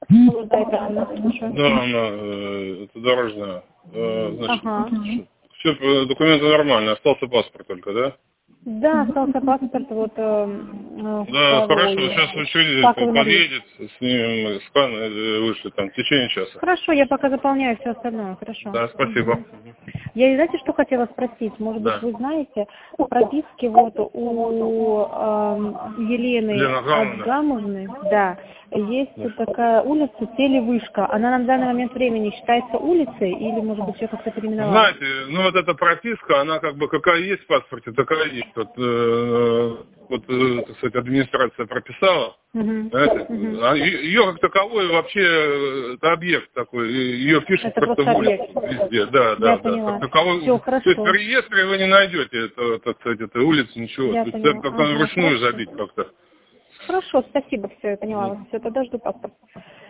Да, это она, слушаю. Да, она, это дорожная. Значит, Ага. все, документы нормальные, остался паспорт только, да? Да, остался паспорт, вот, Да, хорошо, второй. сейчас учредитель Как вы могли? подъедет, снимем скан, вышли там в течение часа. Хорошо, я пока заполняю все остальное, хорошо. Да, спасибо. Я, знаете, что хотела спросить? Может быть, Да. вы знаете, прописки вот у Елены Елена Гамовна. Адгамовны, да, есть вот такая улица Телевышка. Она на данный момент времени считается улицей или, может быть, ее как-то переименовала? Знаете, ну вот эта прописка, она как бы какая есть в паспорте, такая есть. Вот, так сказать, администрация прописала. Ее как таковой вообще это объект такой, ее пишут Это просто просто в улице объект. везде, да. Я Как поняла. таковой, Все, то есть в хорошо. реестре вы не найдете это, так сказать, этой улицы, ничего. Я То есть это поняла. как-то Ага, вручную хорошо. забить как-то. Хорошо, спасибо, все, я поняла. Все, тогда жду паспорт.